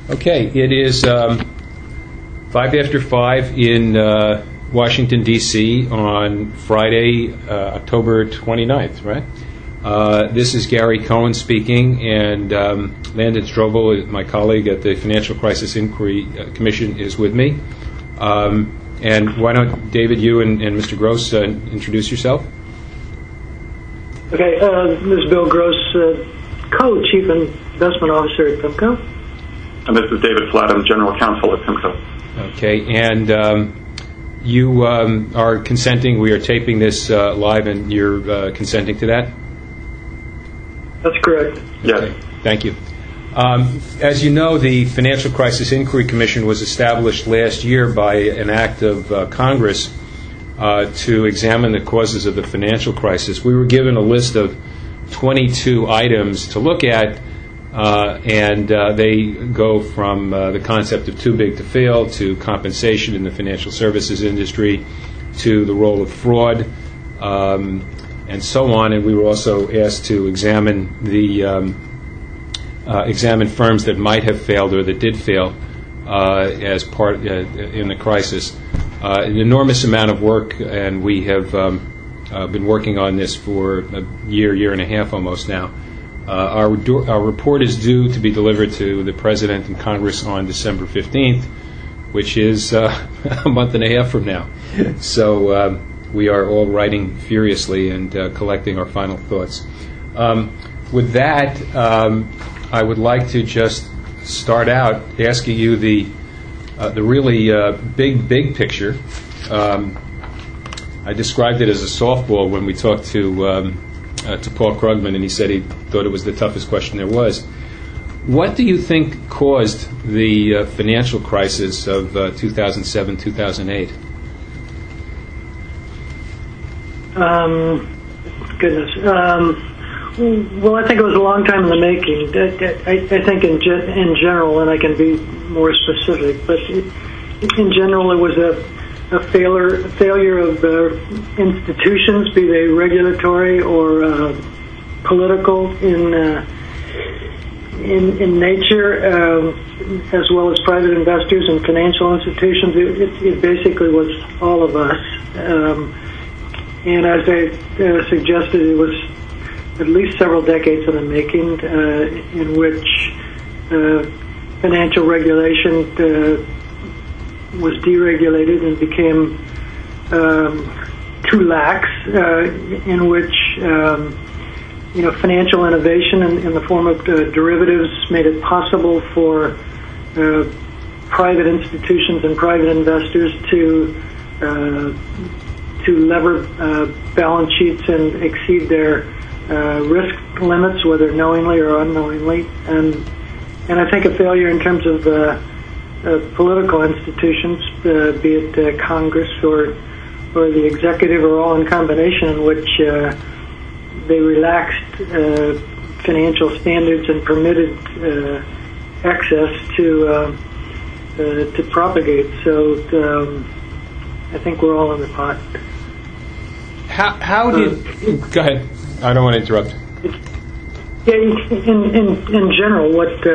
Okay, it is 5 after 5 in Washington, D.C. on Friday, October 29th, right? This is Gary Cohen speaking, and Landon Strobel, my colleague at the Financial Crisis Inquiry Commission, is with me. And why don't, David, you and Mr. Gross introduce yourself? Okay, this is Bill Gross, Co-Chief Investment Officer at PIMCO. And this is David Flatham, General Counsel at PIMCO. Okay, and you are consenting, we are taping this live, and you're consenting to that? That's correct. Yes. Okay, thank you. As you know, the Financial Crisis Inquiry Commission was established last year by an act of Congress to examine the causes of the financial crisis. We were given a list of 22 items to look at, and they go from the concept of too big to fail to compensation in the financial services industry to the role of fraud and so on. And we were also asked to examine examine firms that might have failed or that did fail as part in the crisis. An enormous amount of work, and we have been working on this for a year and a half almost now. Our report is due to be delivered to the President and Congress on December 15th, which is a month and a half from now. So we are all writing furiously and collecting our final thoughts. With that, I would like to just start out asking you the really big picture. I described it as a softball when we talked to Paul Krugman, and he said he thought it was the toughest question there was. What do you think caused the financial crisis of 2007-2008? Goodness. Well, I think it was a long time in the making. I think in general, and I can be more specific, but in general, it was a failure of institutions, be they regulatory or political in nature, as well as private investors and financial institutions. It basically was all of us. And as I suggested, it was at least several decades in the making, in which financial regulation was deregulated and became too lax, in which financial innovation in the form of derivatives made it possible for private institutions and private investors to lever balance sheets and exceed their risk limits, whether knowingly or unknowingly, and I think a failure in terms of political institutions, be it Congress or the executive, or all in combination, in which they relaxed financial standards and permitted excess to propagate. So I think we're all in the pot. How did? Go ahead. I don't want to interrupt. Yeah, in general,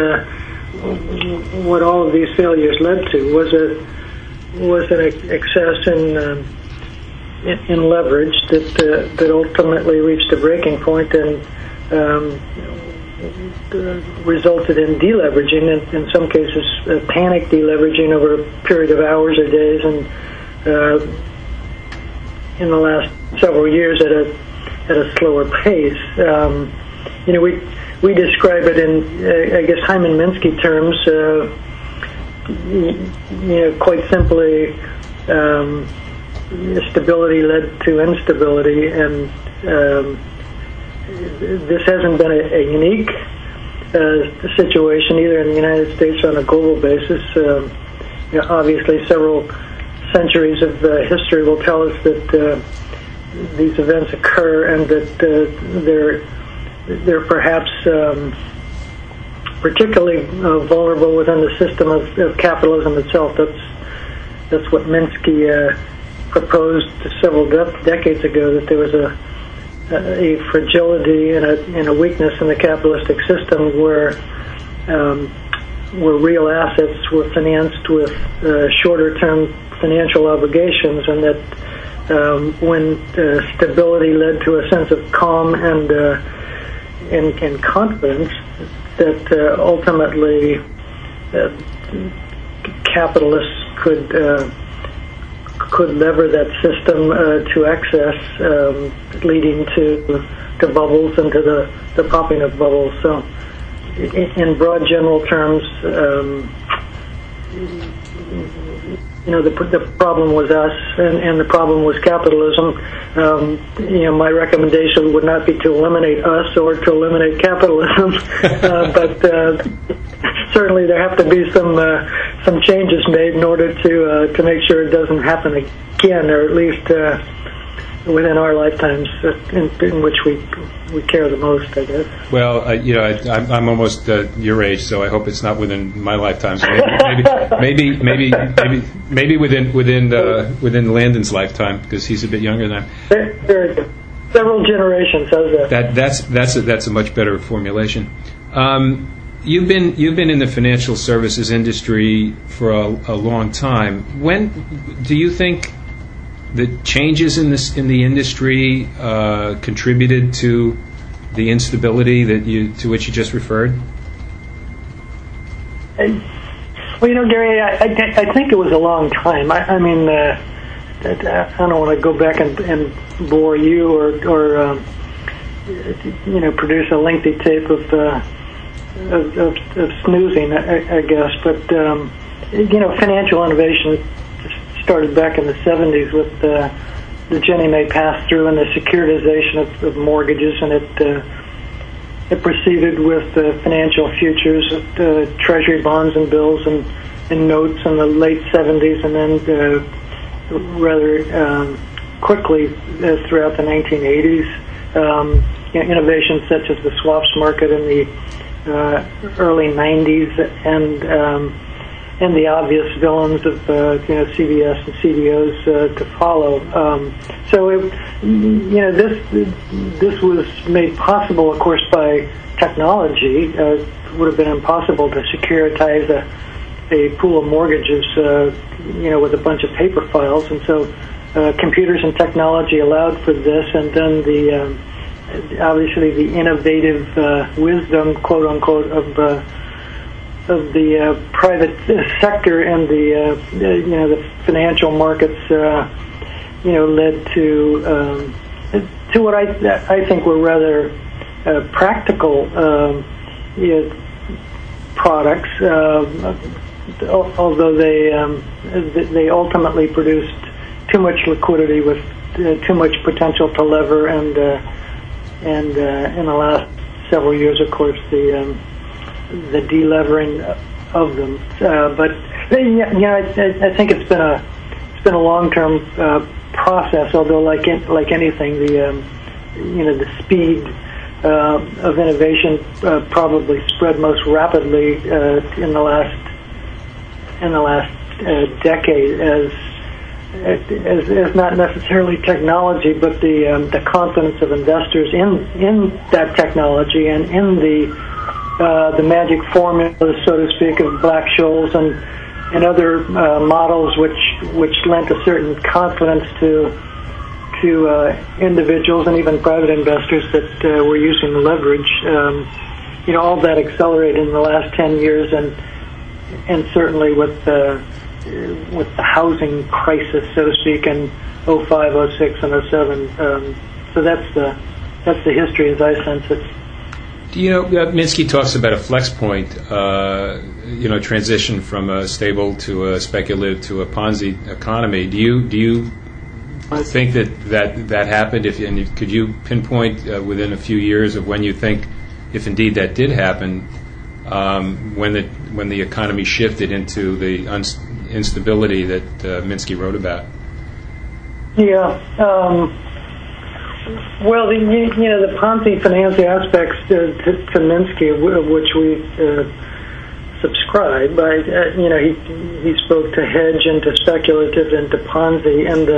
what all of these failures led to was an excess in leverage that ultimately reached a breaking point and resulted in deleveraging, in some cases panic deleveraging over a period of hours or days, and in the last several years at a slower pace. We describe it in, I guess, Hyman Minsky terms. Quite simply, stability led to instability, and this hasn't been a unique situation either in the United States or on a global basis. Obviously, several centuries of history will tell us that these events occur, and that they're perhaps particularly vulnerable within the system of capitalism itself. That's what Minsky proposed several decades ago, that there was a fragility and a weakness in the capitalistic system where where real assets were financed with shorter-term financial obligations, and that when stability led to a sense of calm and confidence, that ultimately capitalists could lever that system to excess, leading to bubbles and to the popping of bubbles. So, in broad general terms, the problem was us, and the problem was capitalism. My recommendation would not be to eliminate us or to eliminate capitalism, but certainly there have to be some changes made in order to make sure it doesn't happen again, or at least within our lifetimes, in which we care the most, I guess. Well, I'm almost your age, so I hope it's not within my lifetime. Maybe within Landon's lifetime, because he's a bit younger than I am. Very good. Several generations. How's that? That's a much better formulation. You've been in the financial services industry for a long time. When do you think the changes in the industry contributed to the instability to which you just referred? Gary, I think it was a long time. I don't want to go back and bore you or produce a lengthy tape of snoozing, I guess. But financial innovation started back in the 70s with the Ginnie Mae pass-through and the securitization of mortgages, and it proceeded with financial futures, treasury bonds and bills and notes in the late 70s, and then rather quickly throughout the 1980s, innovations such as the swaps market in the early 90s, and the obvious villains of CDS and CDOs to follow. This was made possible, of course, by technology. It would have been impossible to securitize a pool of mortgages, with a bunch of paper files, and so computers and technology allowed for this, and then obviously the innovative wisdom, quote unquote, of the private sector and the financial markets, led to what I think were rather practical products, although they ultimately produced too much liquidity with too much potential to lever, and in the last several years, of course, the delevering of them, but I think it's been a long-term process. Although, like anything, the speed of innovation probably spread most rapidly in the last decade, as not necessarily technology, but the confidence of investors in that technology and in the magic formula, so to speak, of Black-Scholes and other models which lent a certain confidence to individuals and even private investors that were using leverage. All that accelerated in the last 10 years, and certainly with the housing crisis, so to speak, in 05, 06, and 07. So that's the history as I sense it. Minsky talks about a flex point, transition from a stable to a speculative to a Ponzi economy. Do you think that happened? And could you pinpoint within a few years of when you think, if indeed that did happen, when the economy shifted into the instability that Minsky wrote about? Yeah. Well, the Ponzi finance aspects to Minsky, which we subscribe by, he spoke to hedge and to speculative and to Ponzi, and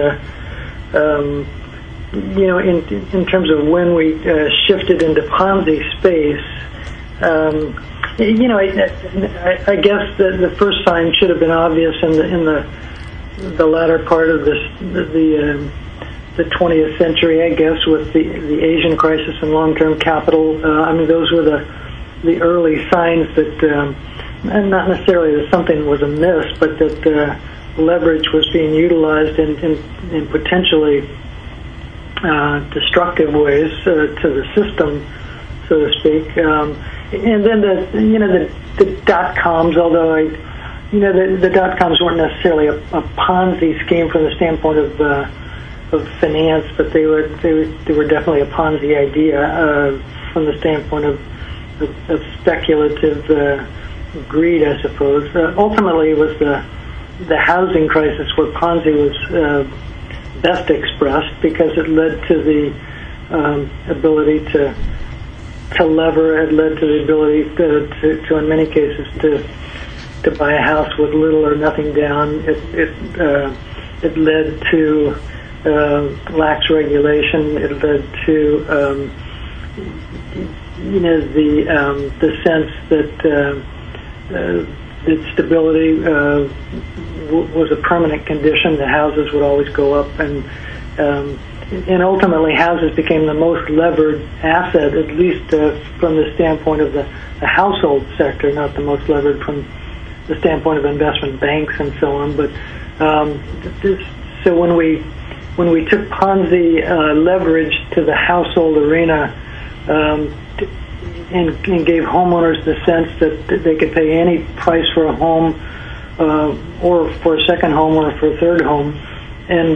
in terms of when we shifted into Ponzi space, I guess the first sign should have been obvious in the latter part of the 20th century, I guess, with the Asian crisis and long-term capital. Those were the early signs that, and not necessarily that something was amiss, but that leverage was being utilized in potentially destructive ways to the system, so to speak. And then the dot-coms, although the dot-coms weren't necessarily a Ponzi scheme from the standpoint of finance, but they were definitely a Ponzi idea from the standpoint of speculative greed, I suppose. Ultimately, it was the housing crisis where Ponzi was best expressed, because it led to the ability to lever. It led to the ability to in many cases to buy a house with little or nothing down. It led to lax regulation. It led to the sense that stability was a permanent condition. The houses would always go up, and ultimately houses became the most levered asset, at least from the standpoint of the household sector, not the most levered from the standpoint of investment banks and so on. But so when we took Ponzi leverage to the household arena, and gave homeowners the sense that they could pay any price for a home, or for a second home, or for a third home, and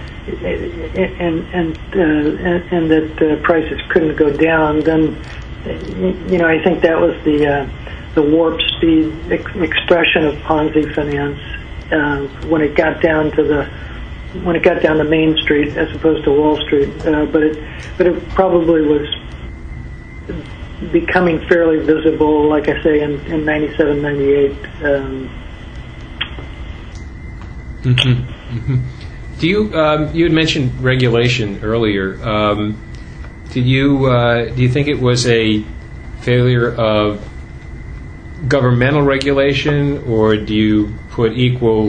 that prices couldn't go down, then I think that was the warp speed expression of Ponzi finance when it got down to Main Street as opposed to Wall Street. But it probably was becoming fairly visible, like I say, in 97, 98. Do you had mentioned regulation earlier? Do you think it was a failure of governmental regulation, or do you put equal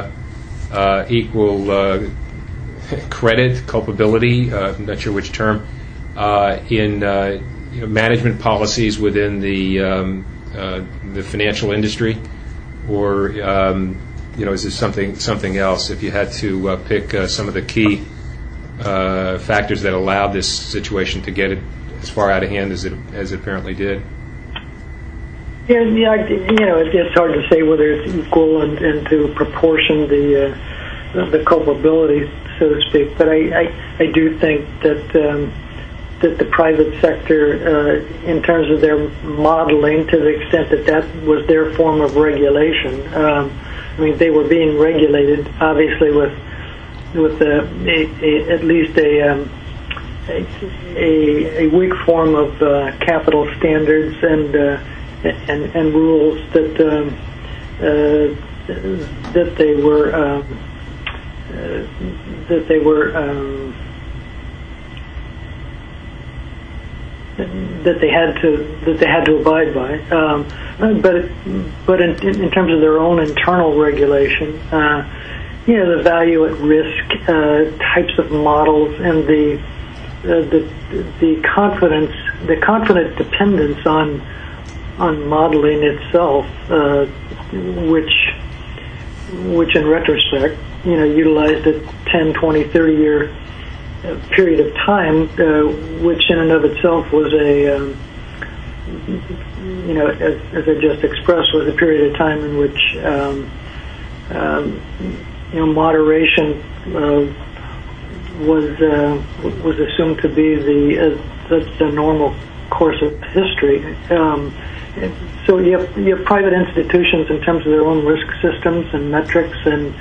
credit, culpability? I'm not sure which term in management policies within the financial industry, or is this something else? If you had to pick some of the key factors that allowed this situation to get it as far out of hand as it apparently did. Yeah, it's hard to say whether it's equal and to proportion the culpability, so to speak. But I do think that the private sector, in terms of their modeling, to the extent that was their form of regulation, they were being regulated, obviously, with at least a weak form of capital standards and rules that they had to abide by. But in terms of their own internal regulation, the value at risk types of models and the confident dependence on modeling itself, which in retrospect, utilized a 10, 20, 30 year period of time, which in and of itself was as I just expressed, was a period of time in which moderation was assumed to be the normal course of history. So you have private institutions in terms of their own risk systems and metrics and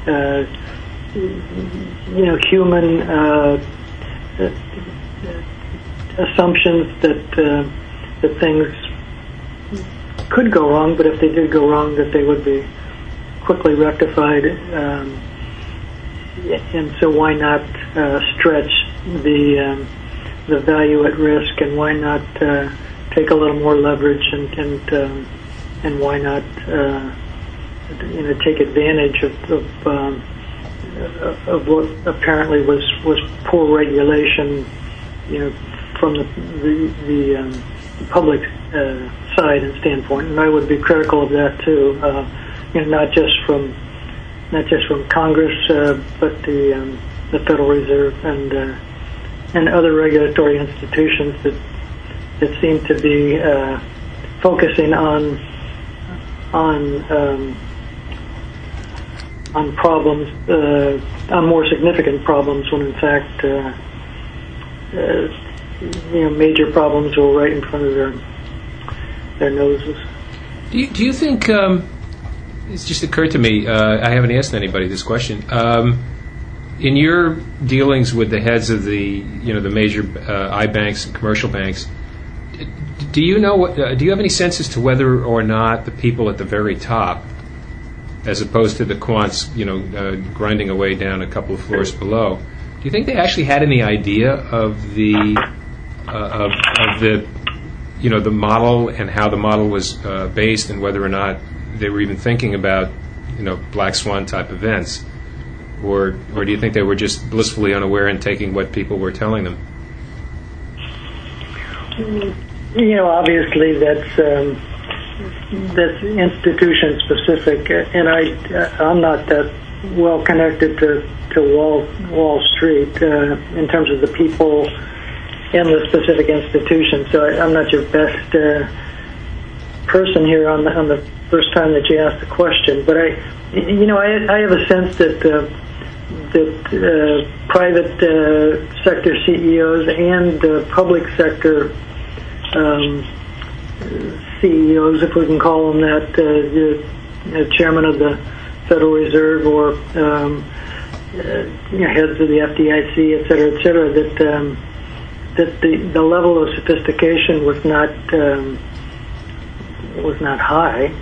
human assumptions that things could go wrong, but if they did go wrong, that they would be quickly rectified. And so why not stretch the value at risk, and why not take a little more leverage and why not take advantage of what apparently was poor regulation, from the public side and standpoint. And I would be critical of that too. Not just from Congress, but the Federal Reserve and other regulatory institutions that seem to be focusing on problems, on more significant problems, when in fact major problems were right in front of their noses. Do you think? It's just occurred to me. I haven't asked anybody this question. In your dealings with the heads of the major I-banks and commercial banks, do you know do you have any sense as to whether or not the people at the very top, as opposed to the quants, grinding away down a couple of floors below, do you think they actually had any idea of the the model and how the model was based, and whether or not they were even thinking about black swan type events, or do you think they were just blissfully unaware and taking what people were telling them? Obviously that's institution specific, and I'm not that well connected to Wall Street in terms of the people in the specific institution. So I'm not your best person here on the first time that you asked the question. But I have a sense that private sector CEOs and public sector CEOs, if we can call them that, the chairman of the Federal Reserve or heads of the FDIC, et cetera, that the level of sophistication was not high,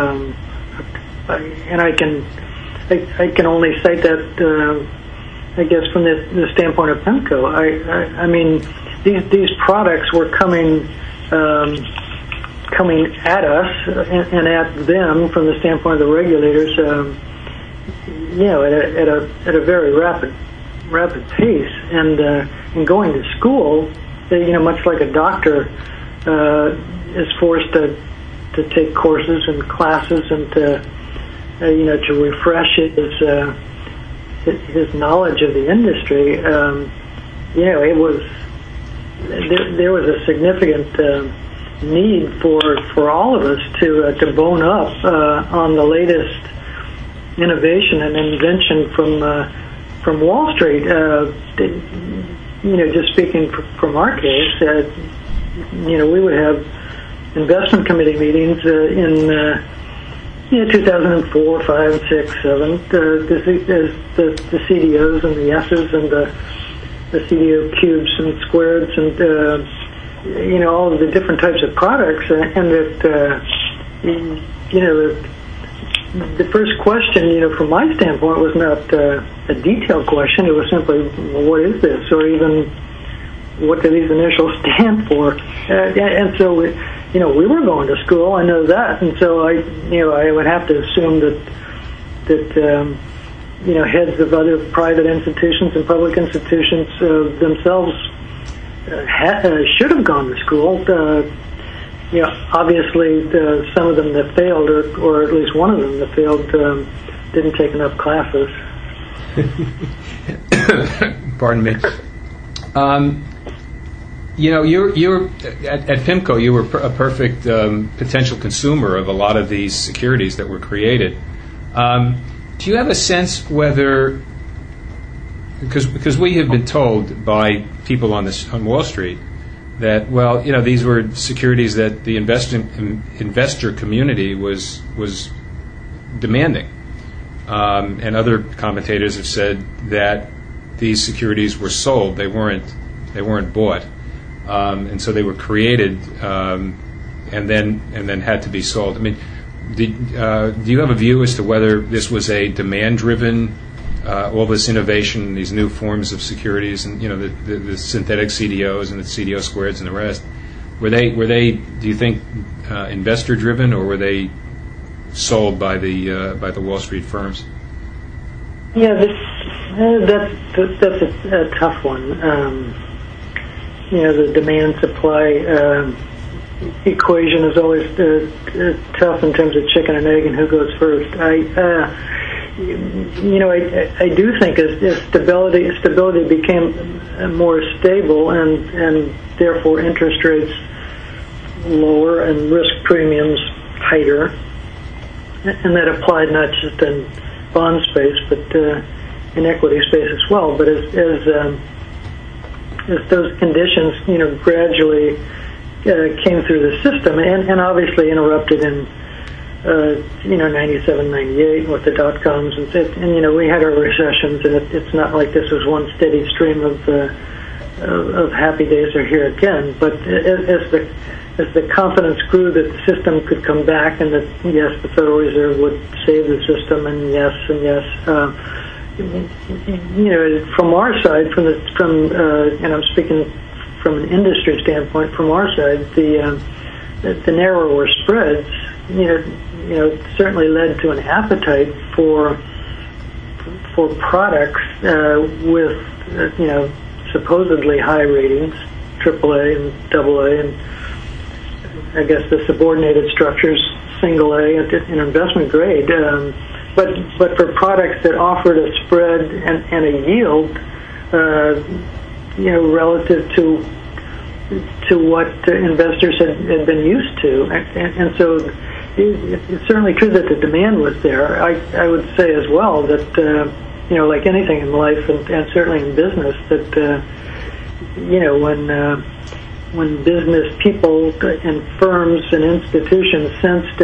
and I can only cite that I guess from the standpoint of PIMCO. I mean these products were coming at us and at them from the standpoint of the regulators, at a very rapid pace, and going to school, much like a doctor is forced to take courses and classes and to refresh his knowledge of the industry. It was there was a significant need for all of us to bone up on the latest innovation and invention from Wall Street. Just speaking from our case, we would have investment committee meetings in 2004, 5, 6, 7. The CDOs and the S's and the CDO cubes and squareds and all of the different types of products, and that the first question, from my standpoint, was not a detailed question. It was simply, well, what is this, or even what do these initials stand for? And so, we were going to school. I know that, and so I would have to assume that heads of other private institutions and public institutions themselves should have gone to school. Obviously, some of them that failed, or at least one of them that failed, didn't take enough classes. Pardon me. You're at PIMCO. You were a perfect potential consumer of a lot of these securities that were created. Do you have a sense whether, because we have been told by people on Wall Street that, well, these were securities that the investor community was demanding, and other commentators have said that these securities were sold; they weren't bought, and so they were created and then had to be sold. I mean, do you have a view as to whether this was a demand-driven, all this innovation, these new forms of securities, and the synthetic CDOs and the CDO squareds and the rest, Were they? Do you think investor driven, or were they sold by the Wall Street firms? Yeah, that's a tough one. The demand supply equation is always tough in terms of chicken and egg and who goes first. I do think as stability became more stable and therefore interest rates lower and risk premiums tighter, and that applied not just in bond space but in equity space as well. But as those conditions gradually came through the system and obviously interrupted in 97, 98 with the dot-coms and we had our recessions, and it's not like this was one steady stream of happy days are here again. But as the confidence grew that the system could come back and that yes, the Federal Reserve would save the system, and yes, from our side, and I'm speaking from an industry standpoint, from our side, the narrower spreads, certainly led to an appetite for products with supposedly high ratings, AAA and AA, and I guess the subordinated structures, single A and investment grade. But for products that offered a spread and a yield, relative to what investors had been used to, and so it's certainly true that the demand was there. I would say as well that like anything in life and certainly in business, that when business people and firms and institutions sensed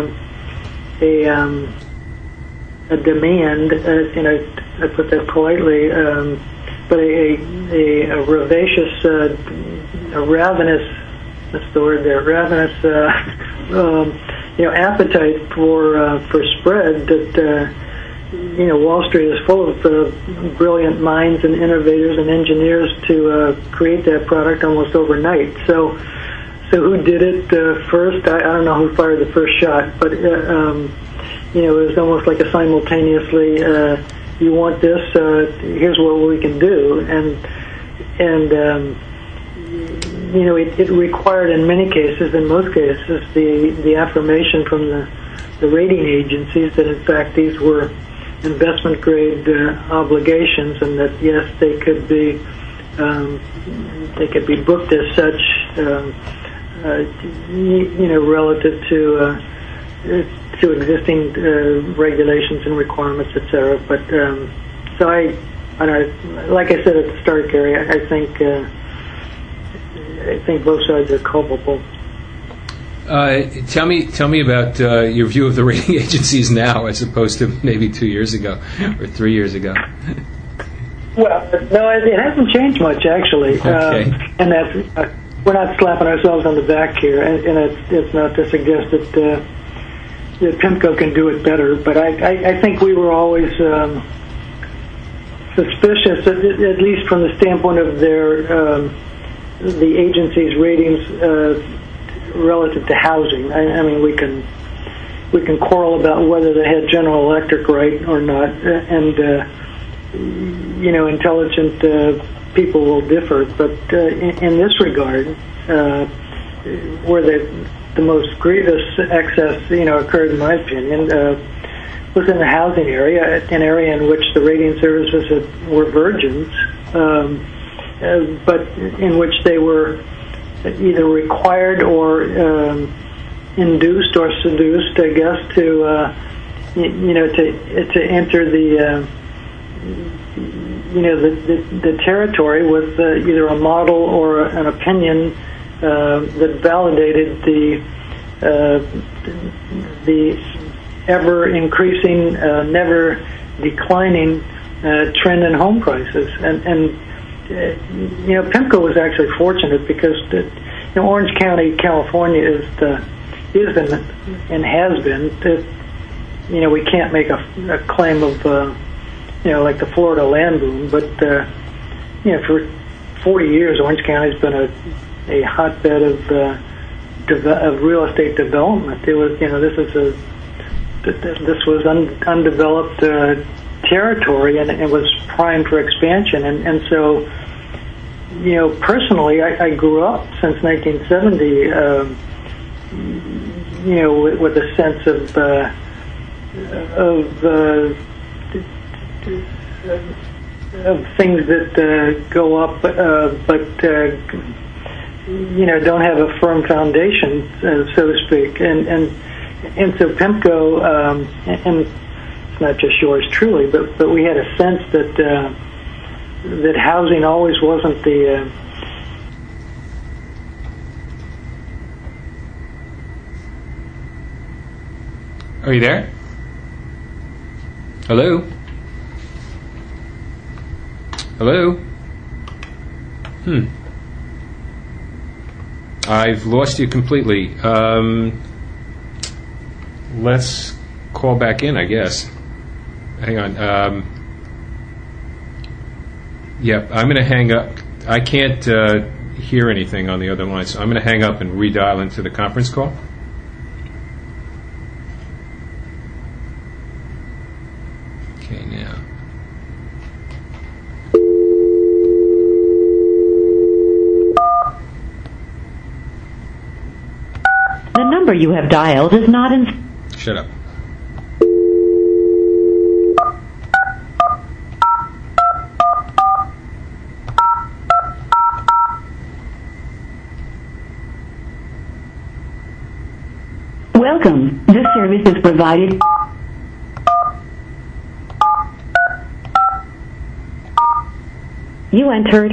a demand, I put that politely, but a rapacious, a ravenous, that's the word there, ravenous, appetite for spread, that Wall Street is full of brilliant minds and innovators and engineers to create that product almost overnight. So who did it first? I don't know who fired the first shot, but it was almost like a simultaneously. You want this? Here's what we can do, and it required in many cases, in most cases, the affirmation from the rating agencies that in fact these were investment grade obligations, and that yes, they could be booked as such, relative to existing regulations and requirements, etc. But so I like I said at the start, Gary, I think both sides are culpable. Tell me about your view of the rating agencies now, as opposed to maybe 2 years ago or 3 years ago. Well, no, it hasn't changed much actually, okay. And that's we're not slapping ourselves on the back here, and it's not to suggest that PIMCO can do it better, but I think we were always suspicious, at least from the standpoint of the agency's ratings relative to housing. I mean, we can quarrel about whether they had General Electric right or not, and intelligent people will differ. But in this regard, where the most grievous excess, occurred, in my opinion, was in the housing area, an area in which the rating services were virgins, but in which they were either required or induced or seduced, I guess, to enter the territory with either a model or an opinion that validated the ever increasing, never declining trend in home prices, and PIMCO was actually fortunate because Orange County, California is and has been. We can't make a claim of like the Florida land boom, but for 40 years Orange County's been a hotbed of real estate development. It was, this was undeveloped territory, and it was primed for expansion. And so, personally, I grew up since 1970, with a sense of things that go up, but don't have a firm foundation, so to speak. And so PIMCO, and it's not just yours truly, but we had a sense that housing always wasn't the Are you there? Hello? Hello? I've lost you completely. Let's call back in, I guess. Hang on. I'm going to hang up. I can't hear anything on the other line, so I'm going to hang up and redial into the conference call. Okay, now. The number you have dialed is not in... Shut up. Welcome. This service is provided... You entered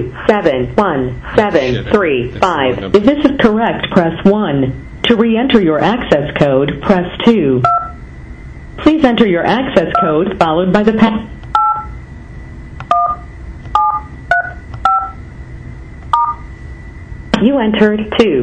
271735. If this is correct, press 1. To re-enter your access code, press 2. Please enter your access code followed by the pound. You entered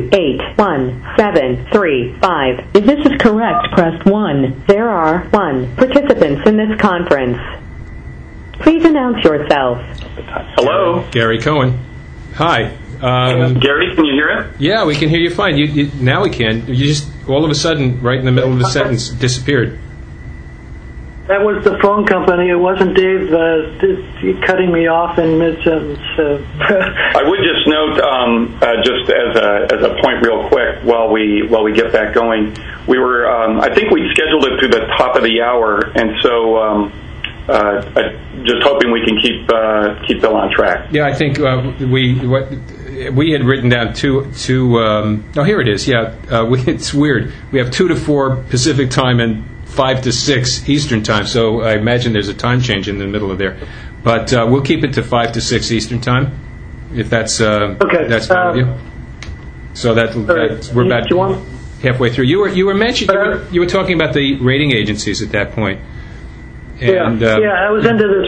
281735. If this is correct, press 1. There are 1 participants in this conference. Please announce yourself. Hello? Gary Cohen. Hi. Gary, can you hear it? Yeah, we can hear you fine. You now we can. You just, all of a sudden, right in the middle of the sentence, disappeared. That was the phone company. It wasn't Dave cutting me off in mid-sentence. I would just note, just as a point real quick, while we get back going, we were, I think we scheduled it through the top of the hour, and so just hoping we can keep Bill on track. Yeah, I think we had written down two. Oh, here it is. Yeah, it's weird. We have 2 to 4 Pacific time and 5 to 6 Eastern time. So I imagine there's a time change in the middle of there. But we'll keep it to 5 to 6 Eastern time, if that's okay. That's fine with you. So that's we're about halfway through. You were mentioning you were talking about the rating agencies at that point. And, I was into this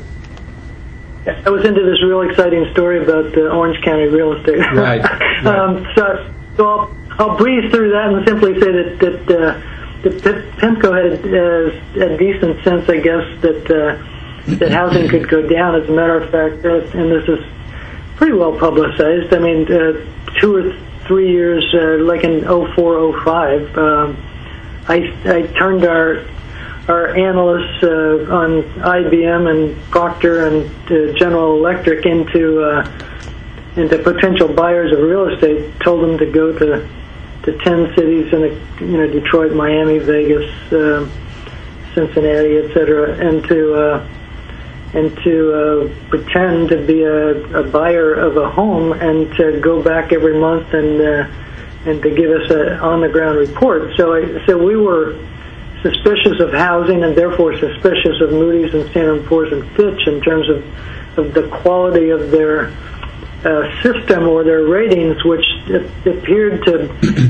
real exciting story about Orange County real estate. Right. So I'll breeze through that and simply say that PIMCO had a decent sense, I guess, that housing could go down. As a matter of fact, and this is pretty well publicized. I mean, 2 or 3 years, like in 04, 05, I turned our analysts on IBM and Procter and General Electric into potential buyers of real estate. Told them to go to 10 cities in Detroit, Miami, Vegas, Cincinnati, etc., and to pretend to be a buyer of a home and to go back every month and to give us an on the ground report. So we were suspicious of housing and therefore suspicious of Moody's and Standard & Poor's and Fitch in terms of the quality of their system or their ratings, which appeared to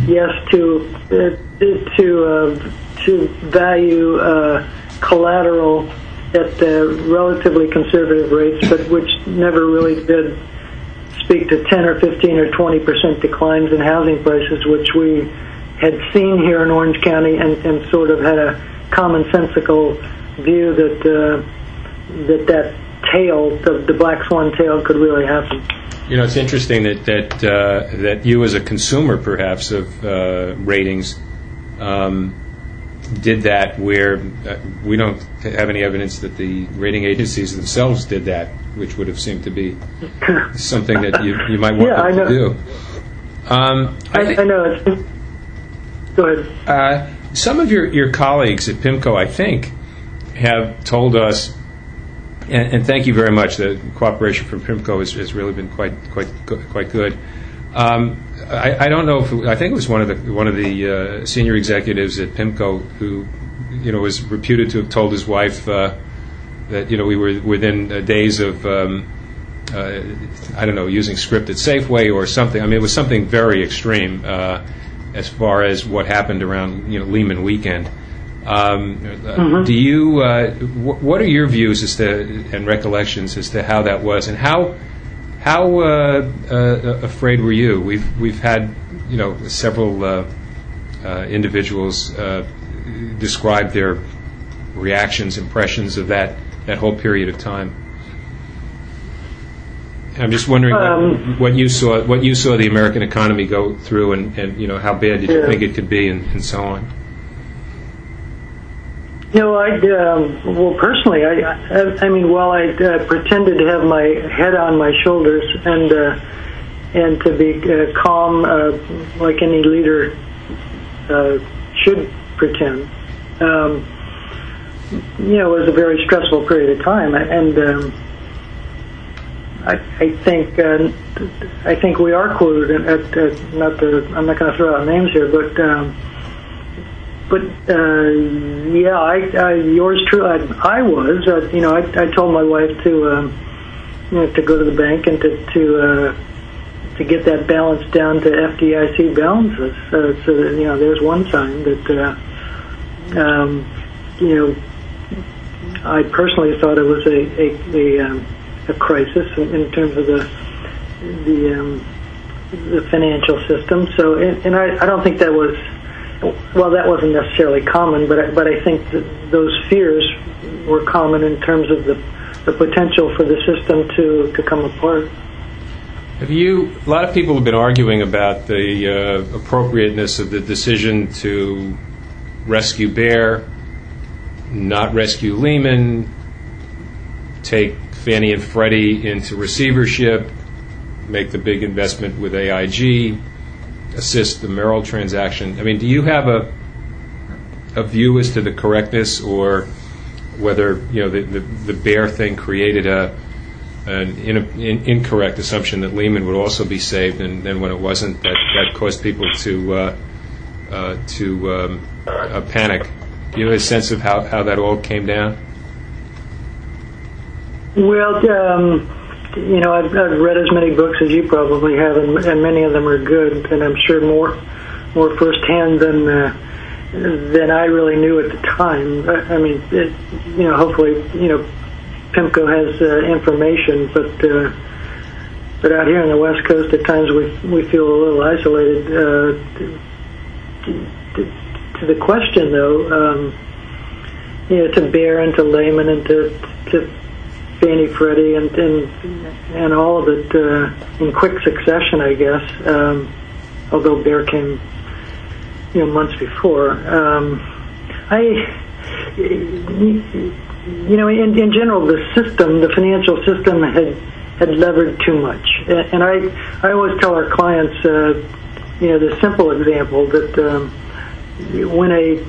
value collateral at relatively conservative rates, but which never really did speak to 10 or 15 or 20% declines in housing prices, which we had seen here in Orange County, and sort of had a commonsensical view that tail, the black swan tail, could really happen. You know, it's interesting that you, as a consumer, perhaps, of ratings, did that where we don't have any evidence that the rating agencies themselves did that, which would have seemed to be something that you might want to do. I know. Go ahead. Some of your colleagues at PIMCO, I think, have told us, and thank you very much. The cooperation from PIMCO has really been quite good. I don't know if I think it was one of the senior executives at PIMCO who, was reputed to have told his wife that we were within days of using scripted Safeway or something. I mean, it was something very extreme as far as what happened around Lehman weekend. Do you? What are your views and recollections as to how that was, and how afraid were you? We've had several individuals describe their reactions, impressions of that whole period of time. I'm just wondering what you saw the American economy go through, and how bad did you think it could be, and so on. Well, personally, I mean, while I pretended to have my head on my shoulders and to be calm, like any leader should pretend, it was a very stressful period of time, and I think we are quoted I'm not going to throw out names here, but yours truly. I was. I told my wife to go to the bank and to get that balance down to FDIC balances, so that there's one sign that I personally thought it was a crisis in terms of the financial system. So, and I don't think that was. Well, that wasn't necessarily common, but I think that those fears were common in terms of the potential for the system to come apart. A lot of people have been arguing about the appropriateness of the decision to rescue Bear, not rescue Lehman, take Fannie and Freddie into receivership, make the big investment with AIG, assist the Merrill transaction. I mean, do you have a view as to the correctness, or whether the Bear thing created an incorrect assumption that Lehman would also be saved, and then when it wasn't, that caused people to panic? Do you have a sense of how that all came down? Well, I've read as many books as you probably have, and many of them are good, and I'm sure more firsthand than I really knew at the time. I mean, hopefully, PIMCO has information, but out here on the West Coast, at times we feel a little isolated. To the question, though, to Bear and to Lehman and to Fannie, Freddie, and all of it in quick succession, I guess. Although Bear came, months before. In general, the financial system had levered too much, and I always tell our clients, the simple example that when a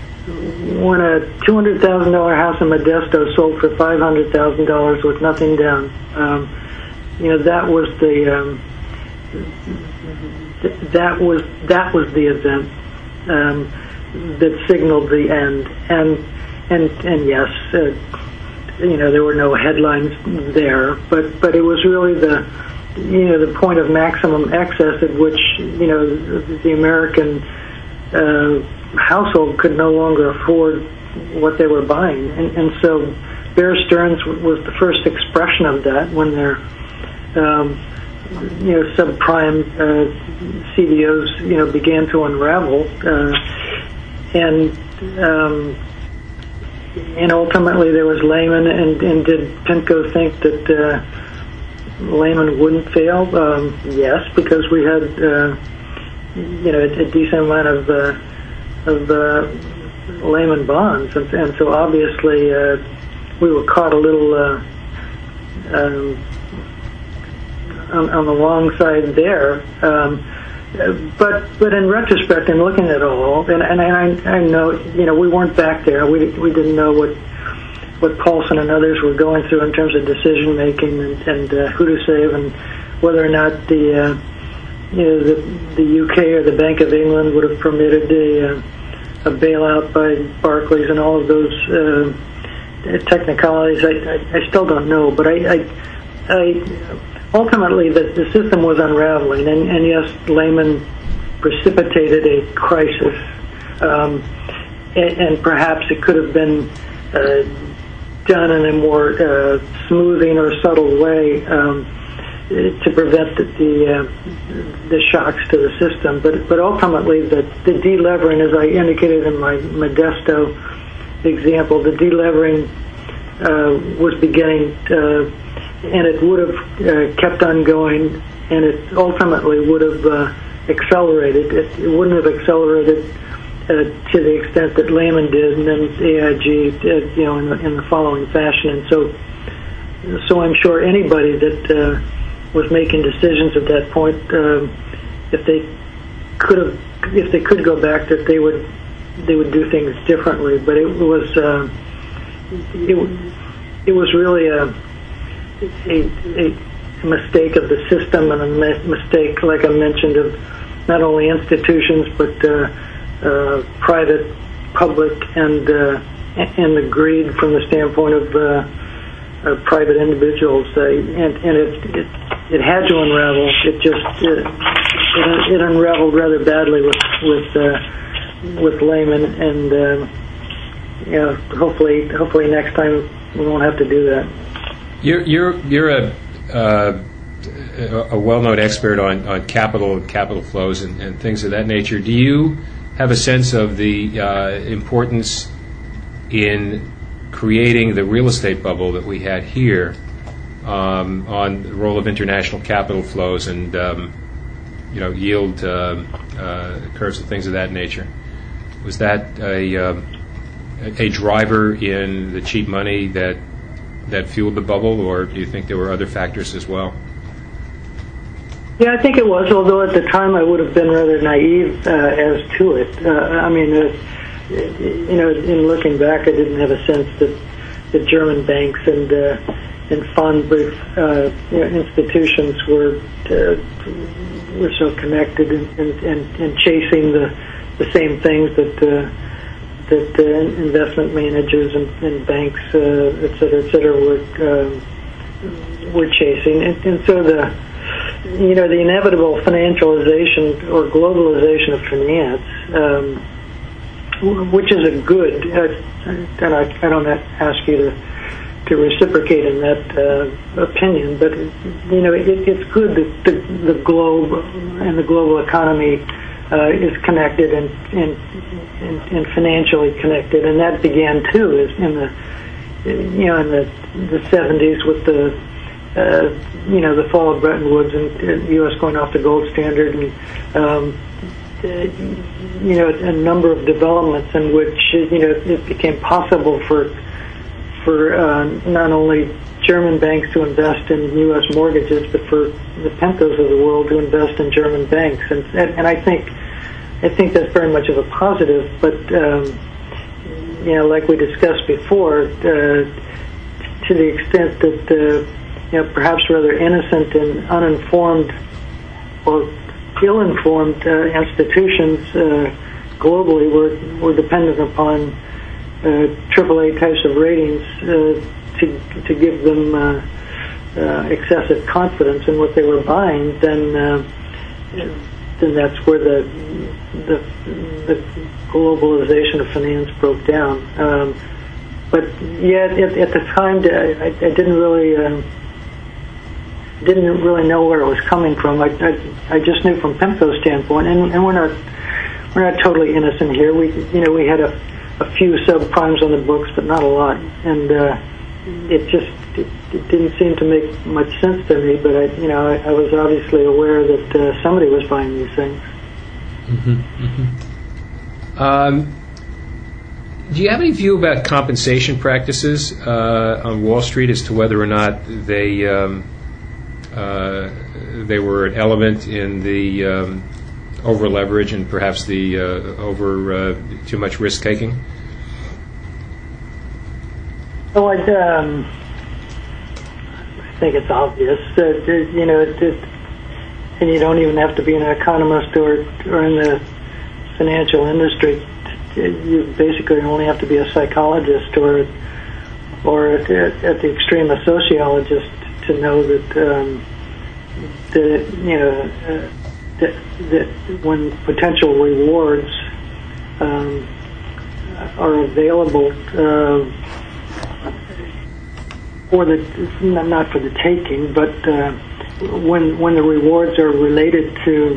$200,000 house in Modesto sold for $500,000 with nothing down, that was the event that signaled the end. And yes, there were no headlines there, but it was really the point of maximum excess at which the American household could no longer afford what they were buying, and so Bear Stearns was the first expression of that when their subprime CDOs began to unravel, and and ultimately there was Lehman, and did PIMCO think that Lehman wouldn't fail? Yes, because we had a decent amount of Lehman bonds, and so obviously we were caught a little on the wrong side there. But in retrospect, and looking at it all, and I know we weren't back there. We didn't know what Paulson and others were going through in terms of decision making and who to save, and whether or not the UK or the Bank of England would have permitted a bailout by Barclays and all of those technicalities. I still don't know, but I ultimately the system was unraveling, and yes, Lehman precipitated a crisis, and perhaps it could have been done in a more smoothing or subtle way to prevent the shocks to the system. But ultimately, the delevering, as I indicated in my Modesto example, the delevering was beginning, and it would have kept on going, and it ultimately would have accelerated. It wouldn't have accelerated to the extent that Lehman did, and then AIG did, in the following fashion. And so I'm sure anybody that was making decisions at that point, if they could go back, that they would do things differently. But it was really a mistake of the system, and a mistake, like I mentioned, of not only institutions but private, public, and the greed from the standpoint of private individuals. And it had to unravel. It unraveled rather badly with Lehman, and hopefully next time we won't have to do that. You're a well-known expert on capital flows and things of that nature. Do you have a sense of the importance in creating the real estate bubble that we had here on the role of international capital flows and yield curves and things of that nature? Was that a driver in the cheap money that fueled the bubble, or do you think there were other factors as well? Yeah, I think it was, although at the time I would have been rather naive as to it. In looking back, I didn't have a sense that the German banks and Pfandbrief institutions were so connected and chasing the same things that investment managers and banks, et cetera, were chasing, and so the inevitable financialization or globalization of finance, which is a good, and I don't ask you to reciprocate in that opinion, but it's good that the globe and the global economy is connected and financially connected, and that began too in the 70s with the fall of Bretton Woods and the U.S. going off the gold standard, and a number of developments in which it became possible for not only German banks to invest in U.S. mortgages, but for the PIMCOs of the world to invest in German banks, and I think that's very much of a positive. But like we discussed before, to the extent that perhaps rather innocent and uninformed or ill-informed institutions globally were dependent upon AAA types of ratings to give them excessive confidence in what they were buying, then that's where the globalization of finance broke down. But yet, at the time, I didn't really know where it was coming from. I just knew from PIMCO's standpoint, and we're not totally innocent here. We had a few subprimes on the books, but not a lot. And it didn't seem to make much sense to me. But I was obviously aware that somebody was buying these things. Do you have any view about compensation practices on Wall Street as to whether or not they were an element in the over leverage and perhaps the over too much risk taking? Oh, I think it's obvious that and you don't even have to be an economist or in the financial industry. You basically only have to be a psychologist or at the extreme a sociologist to know that when potential rewards are available not for the taking, but when the rewards are related to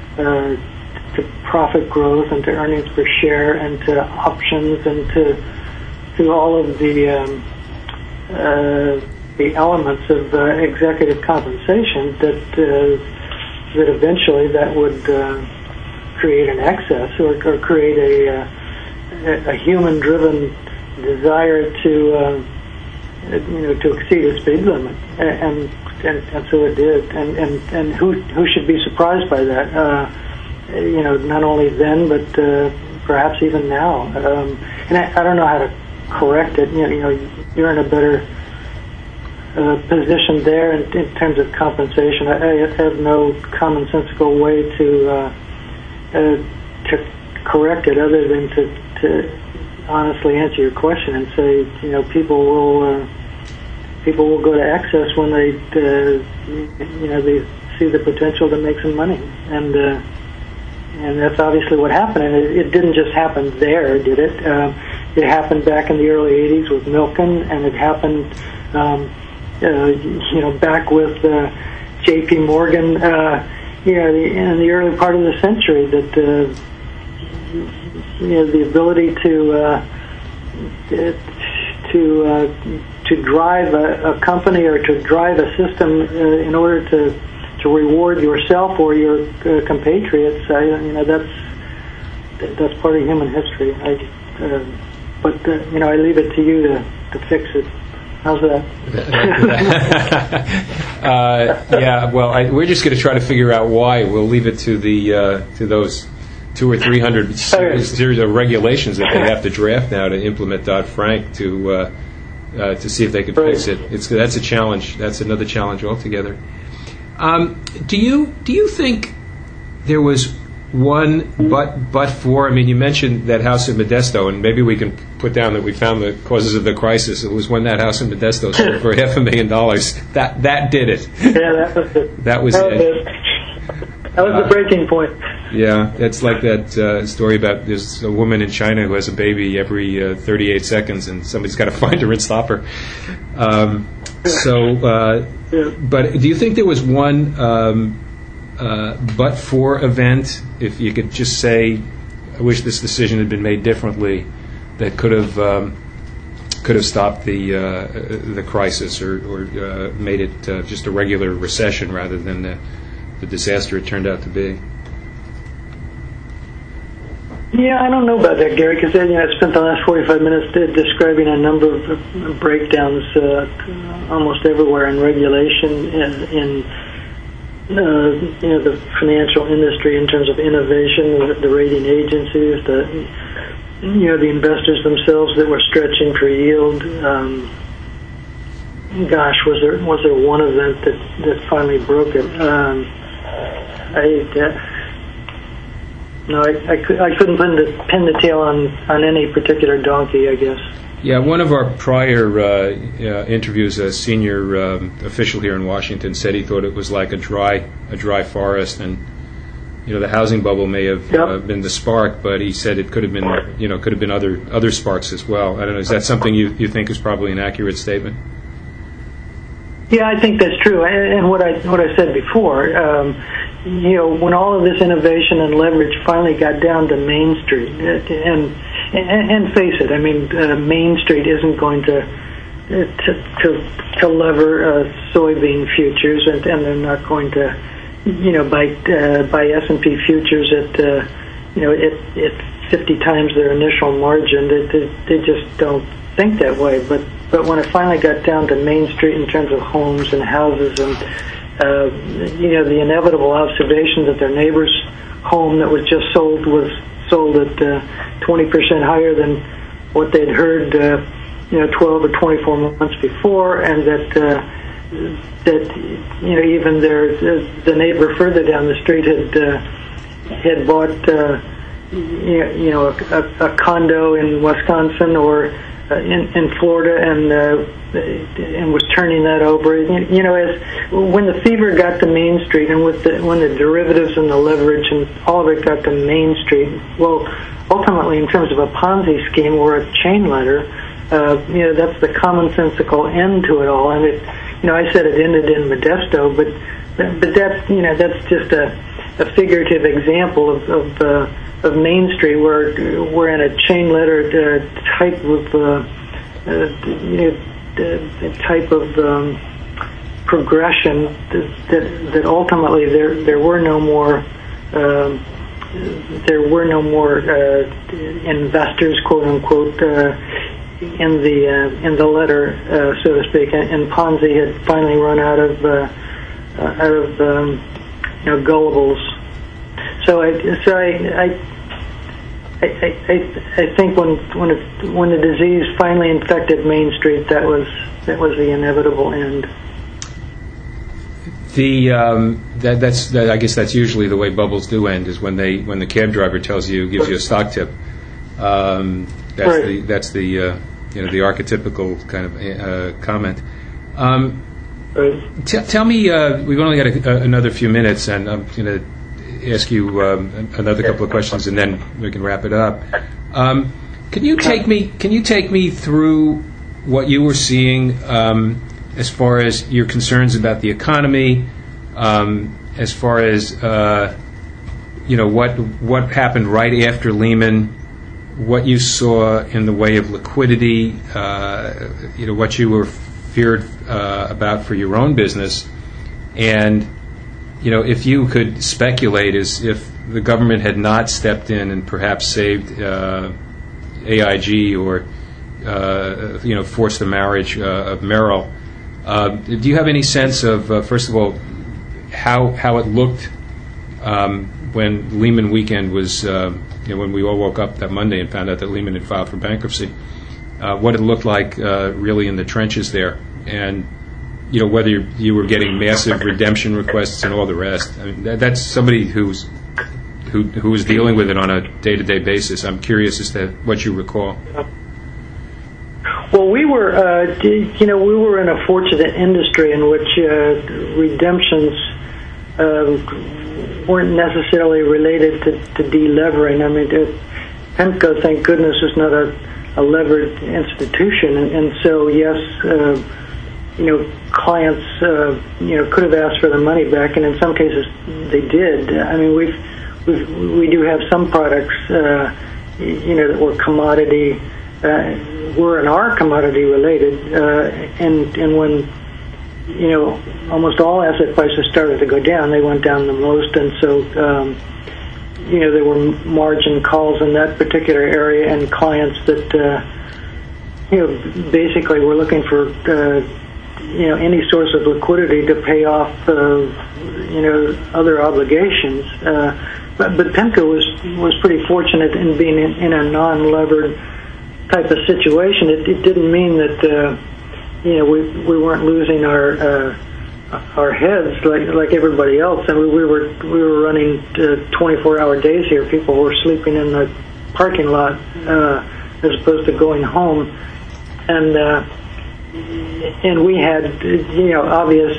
profit growth and to earnings per share and to options and to all of the elements of executive compensation, that eventually that would create an excess or create a human-driven desire to exceed a speed limit, and so it did. And who should be surprised by that? Not only then, but perhaps even now. And I don't know how to correct it. You're in a better position there in terms of compensation. I have no commonsensical way to correct it other than to honestly answer your question and say, people will go to excess when they they see the potential to make some money, and that's obviously what happened. And it didn't just happen there, did it? It happened back in the early '80s with Milken, and it happened back with J.P. Morgan, in the early part of the century. That the ability to drive a company or to drive a system in order to reward yourself or your compatriots, that's part of human history. But I leave it to you to fix it. How's that? Yeah. Well, we're just going to try to figure out why. We'll leave it to those 200 or 300 series of regulations that they have to draft now to implement Dodd-Frank to see if they can fix it. That's a challenge. That's another challenge altogether. Do you think there was one but for? I mean, you mentioned that house in Modesto, and maybe we can put down that we found the causes of the crisis. It was when that house in Modesto sold for $500,000. That did it. Yeah, that was it. That was it. That was the breaking point. Yeah, it's like that story about there's a woman in China who has a baby every 38 seconds, and somebody's got to find her and stop her. But do you think there was one but-for event, if you could just say, I wish this decision had been made differently, that could have stopped the crisis or made it just a regular recession rather than the disaster it turned out to be? Yeah, I don't know about that, Gary, because I spent the last 45 minutes describing a number of breakdowns almost everywhere in regulation, in the financial industry in terms of innovation, the rating agencies, the investors themselves that were stretching for yield. Gosh, was there one event that finally broke it? I couldn't pin the tail on any particular donkey, I guess. Yeah, one of our prior interviews, a senior official here in Washington, said he thought it was like a dry forest, and the housing bubble may have been the spark, but he said it could have been other sparks as well. I don't know. Is that something you think is probably an accurate statement? Yeah, I think that's true. And what I said before, when all of this innovation and leverage finally got down to Main Street, and and face it, I mean, Main Street isn't going to lever soybean futures, and they're not going to, buy S&P futures at at 50 times their initial margin. They just don't think that way. But when it finally got down to Main Street in terms of homes and houses, and the inevitable observation that their neighbor's home that was just sold was sold at 20% higher than what they'd heard 12 or 24 months before, and that even the neighbor further down the street had bought a condo in Wisconsin or in Florida and was turning that over. As when the fever got to Main Street, and when the derivatives and the leverage and all of it got to Main Street, well, ultimately in terms of a Ponzi scheme or a chain letter, that's the commonsensical end to it all. And I said it ended in Modesto, but that's just a figurative example of Main Street, where we're in a chain letter type of progression that ultimately there were no more investors, quote unquote, in the letter, so to speak, and Ponzi had finally run out of gullibles. So I think when the disease finally infected Main Street, that was the inevitable end. I guess that's usually the way bubbles do end, is when the cab driver gives you a stock tip. That's the archetypical kind of comment. Tell me, we've only got another few minutes, and I'm going to ask you another couple of questions, and then we can wrap it up. Can you take me through what you were seeing as far as your concerns about the economy, as far as what happened right after Lehman, what you saw in the way of liquidity, what you were feared about for your own business, and if you could speculate as if the government had not stepped in and perhaps saved AIG or forced the marriage of Merrill. Do you have any sense of first of all how it looked when Lehman weekend was? When we all woke up that Monday and found out that Lehman had filed for bankruptcy, what it looked like really in the trenches there, and whether you were getting massive redemption requests and all the rest. I mean, that's somebody who was dealing with it on a day-to-day basis. I'm curious as to what you recall. Well, we were in a fortunate industry in which redemptions weren't necessarily related to delevering. I mean, PEMCO, thank goodness, is not a levered institution, and so yes, clients could have asked for their money back, and in some cases they did. I mean, we do have some products that were commodity, were and are commodity related, and when almost all asset prices started to go down, they went down the most, and so there were margin calls in that particular area, and clients that basically were looking for any source of liquidity to pay off other obligations. But PEMCO was pretty fortunate in being in a non-levered type of situation. It didn't mean that we weren't losing our heads like everybody else. I mean, we were running 24-hour days here. People were sleeping in the parking lot as opposed to going home, and we had obvious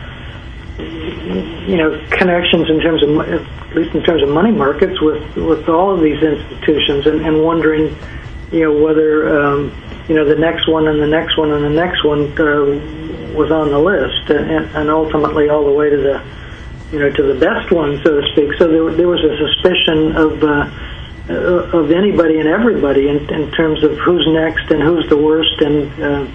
connections in terms of, at least in terms of money markets, with all of these institutions, and wondering whether the next one and the next one and the next one was on the list, and ultimately all the way to the to the best one, so to speak. So there was a suspicion of anybody and everybody in terms of who's next and who's the worst. And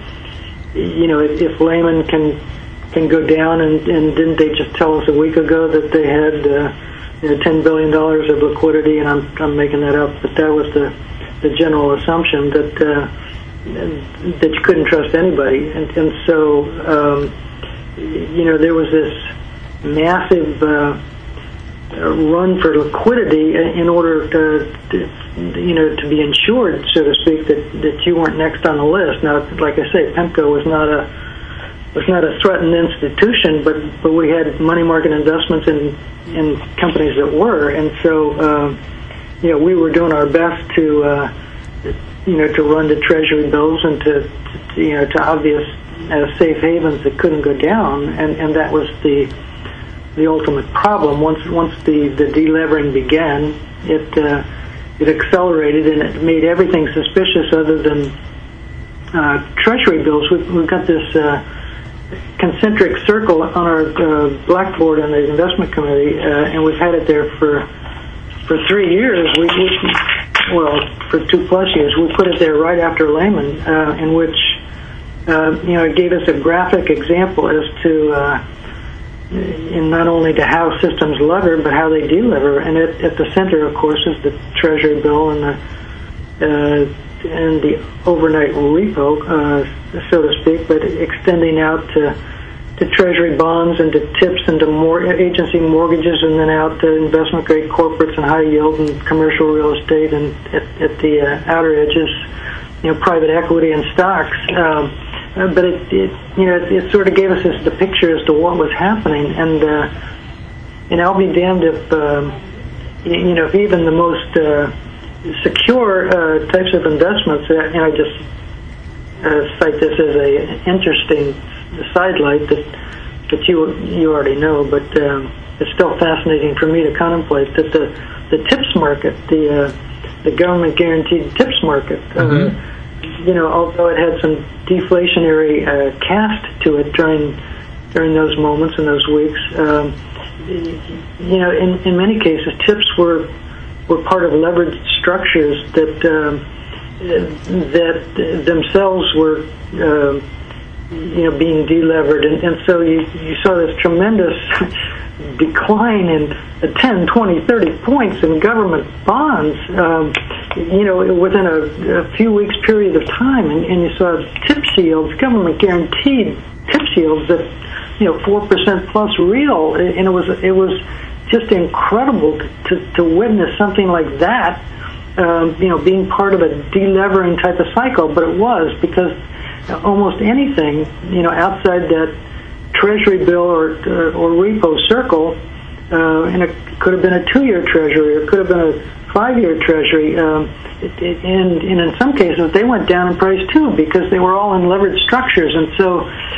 if Lehman can go down, and didn't they just tell us a week ago that they had $10 billion of liquidity? And I'm making that up, but that was the general assumption that you couldn't trust anybody. And so there was this massive run for liquidity in order to be insured, so to speak, that you weren't next on the list. Now, like I say, PEMCO was not a threatened institution, but we had money market investments in companies that were, and so we were doing our best to run to Treasury bills and to obvious safe havens that couldn't go down, and that was the ultimate problem. Once the delevering began, it accelerated, and it made everything suspicious other than Treasury bills. We've got this concentric circle on our blackboard on the investment committee, and we've had it there for 3 years. For 2+ years. We put it there right after Lehman, in which it gave us a graphic example as to in not only to how systems lever, but how they delever. And at the center, of course, is the Treasury bill and the overnight repo, so to speak, but extending out to Treasury bonds and to TIPS and to agency mortgages, and then out to investment-grade corporates and high yield and commercial real estate, and at the outer edges, private equity and stocks. But it sort of gave us the picture as to what was happening, and I'll be damned if if even the most secure types of investments. I just cite this as an interesting sidelight that you already know, but it's still fascinating for me to contemplate that the TIPS market, the government guaranteed TIPS market. Although it had some deflationary cast to it during those moments and those weeks, in many cases, TIPS were part of leveraged structures that themselves were being delevered, and so you saw this tremendous decline in 10, 20, 30 points in government bonds, within a few weeks period of time, and you saw TIPS yields, government guaranteed TIPS yields at 4% plus real, and it was just incredible to witness something like that, being part of a delevering type of cycle. But it was, because almost anything outside that Treasury bill or repo circle, and it could have been a 2-year Treasury, or it could have been a 5-year Treasury, and in some cases they went down in price too, because they were all in leveraged structures. And so,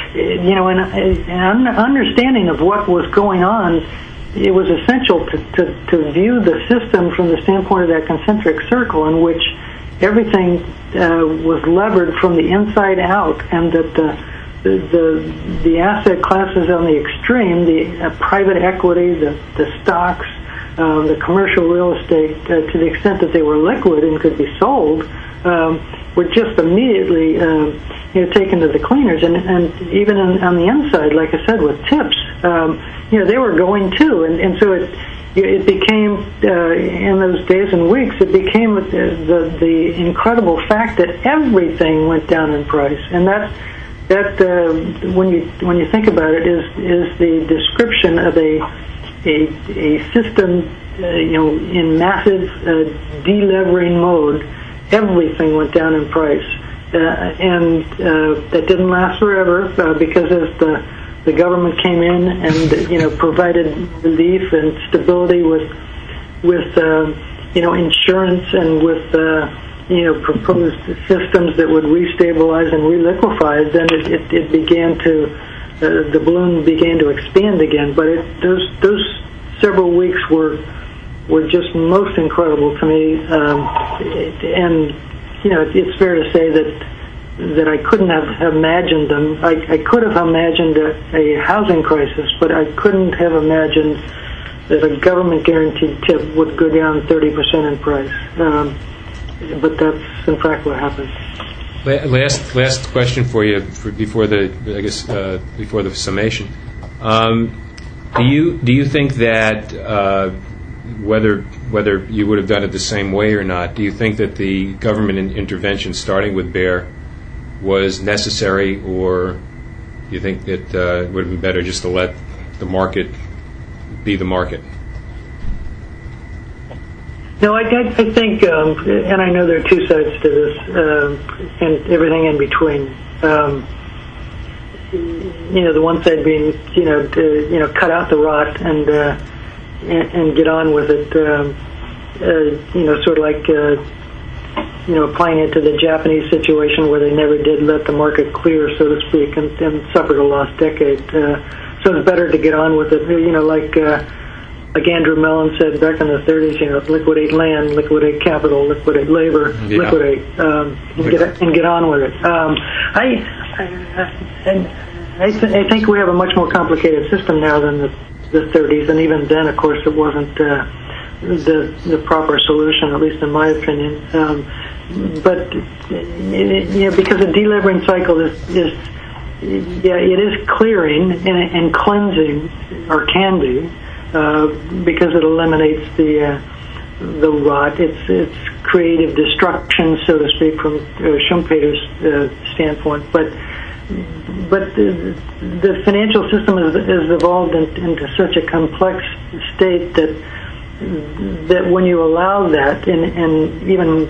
an understanding of what was going on, it was essential to view the system from the standpoint of that concentric circle in which everything was levered from the inside out, and that the asset classes on the extreme, the private equity, the stocks, the commercial real estate, to the extent that they were liquid and could be sold, were just immediately taken to the cleaners. And even on the inside, like I said, with TIPS, they were going too. And so it became, in those days and weeks, it became the incredible fact that everything went down in price. And that when you think about it, is the description of a system, in massive delevering mode. Everything went down in price, and that didn't last forever, because as the government came in and provided relief and stability with insurance and with proposed systems that would restabilize and reliquefy, then it began to the balloon began to expand again. But those several weeks were just most incredible to me, and it's fair to say that I couldn't have imagined them. I could have imagined a housing crisis, but I couldn't have imagined that a government guaranteed tip would go down 30% in price. But that's in fact what happened. Last question for you before the summation. Do you think that whether you would have done it the same way or not, do you think that the government intervention starting with Bear was necessary, or do you think that it would have been better just to let the market be the market? No, I think, and I know there are two sides to this, and everything in between. The one side being, cut out the rot and get on with it. Sort of like, applying it to the Japanese situation where they never did let the market clear, so to speak, and suffered a lost decade. So it's better to get on with it. Like Andrew Mellon said back in the 30s, liquidate land, liquidate capital, liquidate labor, liquidate, and get on with it. I think we have a much more complicated system now than the 30s, and even then, of course, it wasn't the proper solution, at least in my opinion. But because the delevering cycle is it is clearing and cleansing, or can be. Because it eliminates the rot. It's creative destruction, so to speak, from Schumpeter's standpoint. But the financial system has evolved into such a complex state that when you allow that in even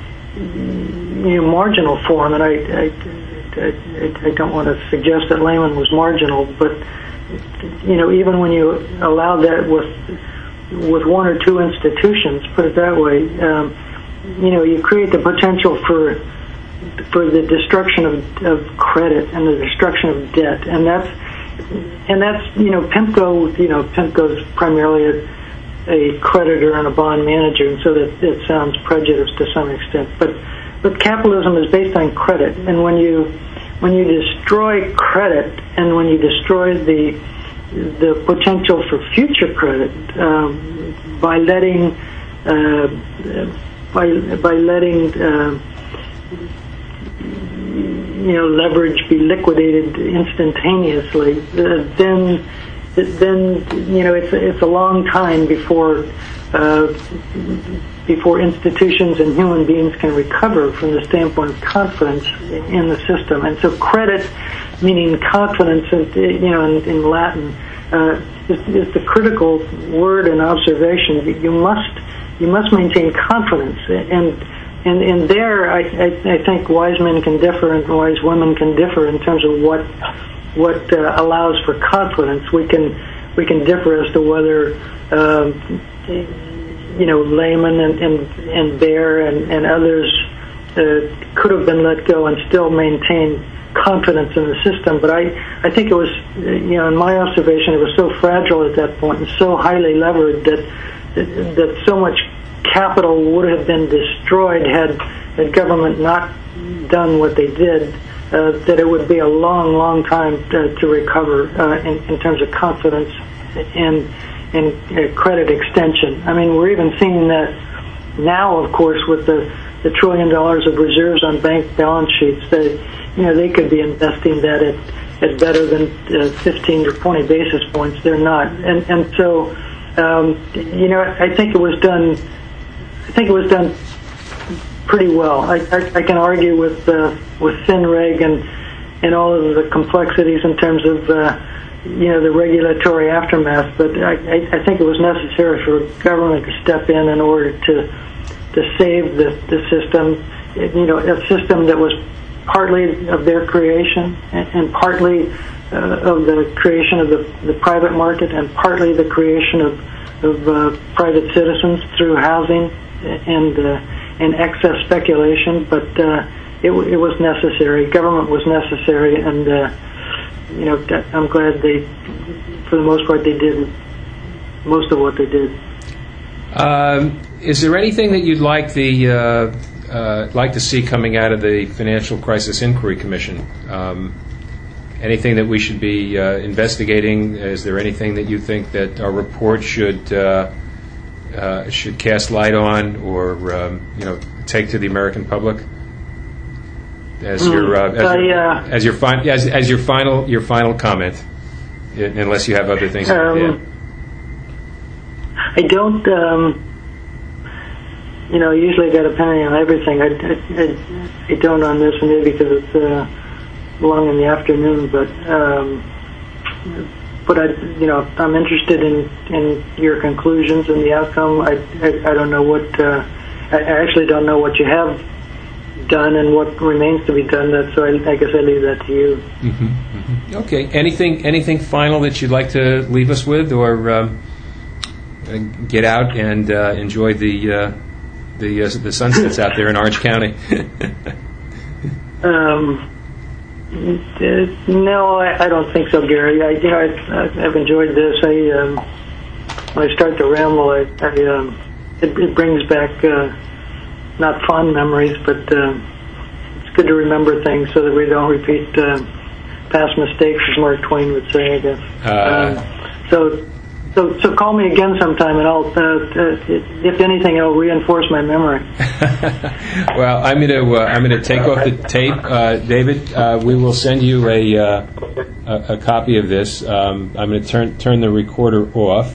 marginal form, and I don't want to suggest that Lehman was marginal, but even when you allow that with one or two institutions, put it that way, you create the potential for the destruction of credit and the destruction of debt, and that's PIMCO's primarily a creditor and a bond manager, and so that it sounds prejudiced to some extent, but capitalism is based on credit, and when you destroy credit and when you destroy the potential for future credit by letting leverage be liquidated instantaneously, then it's a long time before institutions and human beings can recover from the standpoint of confidence in the system. And so credit, meaning confidence, in Latin, is the critical word and observation. You must maintain confidence. And there, I think wise men can differ and wise women can differ in terms of what allows for confidence. We can differ as to whether Lehman and Bear and others could have been let go and still maintain confidence in the system. But I think it was, in my observation, it was so fragile at that point and so highly levered that so much capital would have been destroyed had the government not done what they did, that it would be a long, long time to recover in terms of confidence and credit extension. I mean, we're even seeing that now, of course, with the $1 trillion of reserves on bank balance sheets. They could be investing that at better than 15 to 20 basis points. They're not, and so I think it was done. I think it was done pretty well. I can argue with FinReg and all of the complexities in terms of the regulatory aftermath, but I think it was necessary for government to step in order to save the system. A system that was partly of their creation and partly of the creation of the private market and partly the creation of private citizens through housing and excess speculation, but it was necessary. Government was necessary, and I'm glad they, for the most part, they did most of what they did. Is there anything that you'd like like to see coming out of the Financial Crisis Inquiry Commission? anything that we should be investigating? Is there anything that you think that our report should cast light on, or take to the American public as your final comment? Unless you have other things to add. I don't. Usually got opinion on everything. I don't on this one, maybe because it's long in the afternoon. But I'm interested in your conclusions and the outcome. I don't know what. I actually don't know what you have done and what remains to be done. So I guess I leave that to you. Mm-hmm, mm-hmm. Okay. Anything final that you'd like to leave us with, or get out and enjoy the sunsets out there in Orange County? No, I don't think so, Gary. I've enjoyed this. When I start to ramble, it brings back not fond memories, but it's good to remember things so that we don't repeat past mistakes, as Mark Twain would say, I guess. So call me again sometime, and I'll, if anything, it'll reinforce my memory. Well, I'm going to take off the tape, David. We will send you a copy of this. I'm going to turn the recorder off.